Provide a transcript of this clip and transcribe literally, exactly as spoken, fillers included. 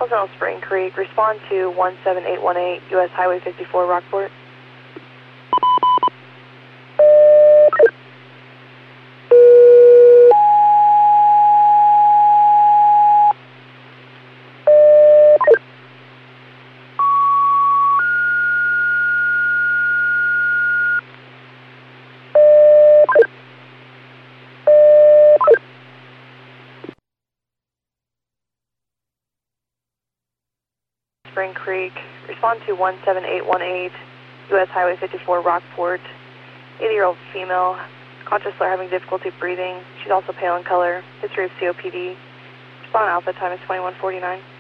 Pleasant Hill, Spring Creek, respond to one seven eight one eight, U S Highway fifty-four, Rockport. Spring Creek, respond to one seven eight one eight, U S Highway fifty-four, Rockport. eighty-year-old female, conscious or having difficulty breathing. She's also pale in color. History of C O P D. Respond Alpha, time is twenty-one forty-nine.